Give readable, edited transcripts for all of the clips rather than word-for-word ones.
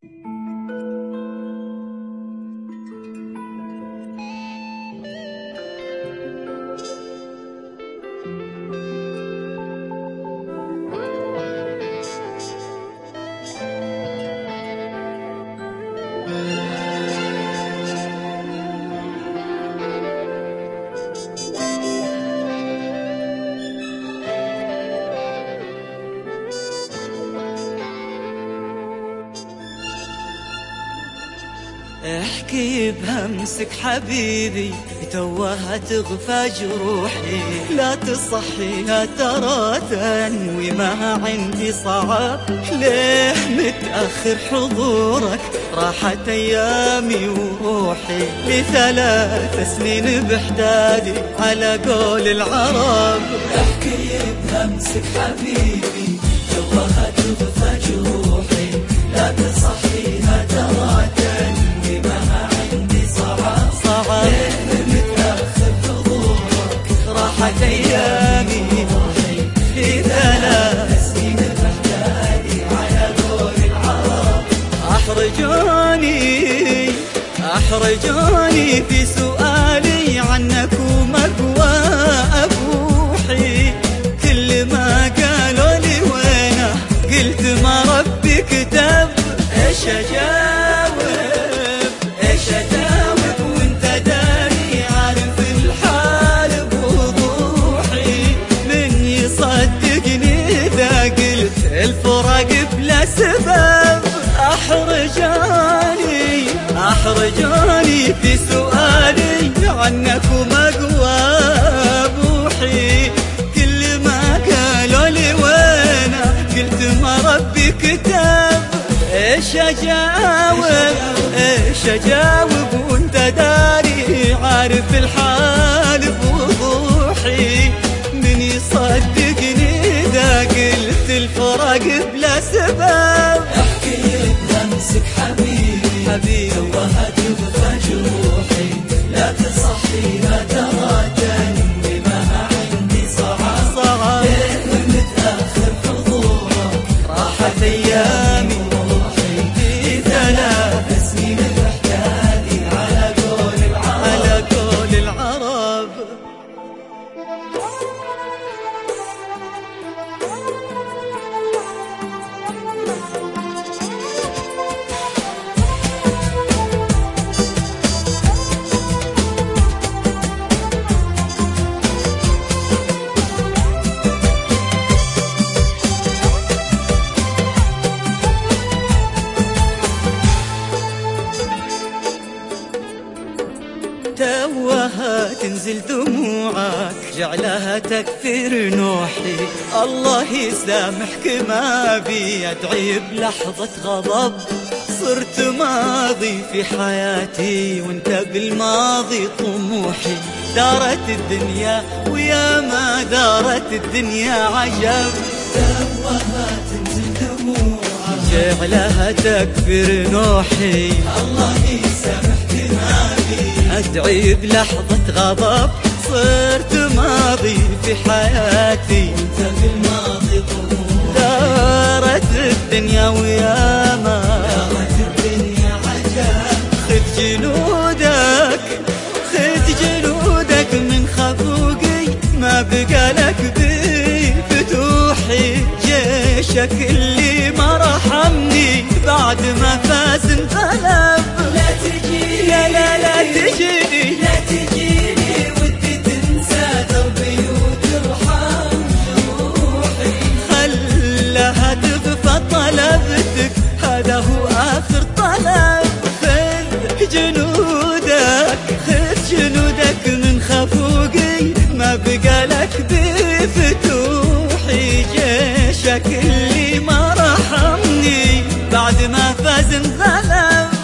احكي بهمسك حبيبي توها تغفى جروحي، لا تصحيها ترى تنوي ما عندي صعب، ليه متأخر حضورك راحت ايامي وروحي، ل3 سنين بحدادي على قول العرب. احكي بهمسك حبيبي توها تغفى جروحي، لا تصحيها ترى تنوي ما عندي صعب، متأخر حضورك راحت ايامي ل3 سنين بحدادي على قول العرب. احرجوني في سؤالي عنك ومقوى ابوحي، كل ما قالوا لي وينه قلت ما ربي كتب. ايش اجاوب وانت داري عارف الحال بوضوحي، من يصدقني اذا قلت الفراق بلا سبب. احرجوني في سؤالي عنك ومقوى ابوحي، كل ما قالوا لي وينه قلت ما ربي كتب. ايش اجاوب وانت داري عارف الحال بوضوحي، من يصدقني اذا قلت الفراق بلا سبب. احكي بهمسك حبيبي توها تغفى جروحي، لا تصحيها ترى تنوي ما عندي صعب، ليه متأخر حضورك راحت ايامي ل3 سنين بحدادي على قول العرب. توها تنزل دموعك جعلها تكثر نوحي، الله يسامحك ما بي ادعي بلحظة غضب، صرت ماضي في حياتي وانت بالماضي طموحي، دارت الدنيا ويا ما دارت الدنيا عجب. توها تنزل دموعك جعلها تكثر نوحي، الله يسامحك ما بي أدعي بلحظة غضب، صرت ماضي في حياتي وانت بالماضي طموح، دارت الدنيا وياما دارت الدنيا عجب. خذ جنودك من خفوقي، ما بقى لك بفتوحي، جيشك اللي ما رحمني بعد ما فاز انقلب. لا تجيني لا تجيني ودي تنسى دربي وترحم جروحي، خلها تغفى طلبتك هذا هو آخر طلب. خذ جنودك من خفوقي، ما بقى لك بفتوحي، جيشك اللي ما رحمني بعد ما فاز انغلب.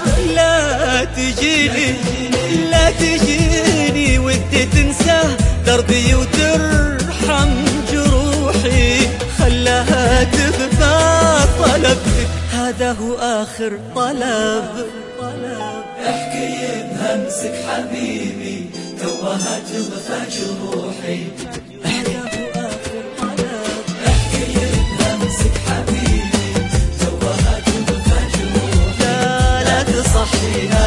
لا تجيني ودي تنسى دربي وترحم جروحي، خلاها تغفى طلبتك هذا هو آخر طلب. احكي بهمسك حبيبي توها تغفى جروحي، احكي بهمسك حبيبي توها تغفى جروحي، فيها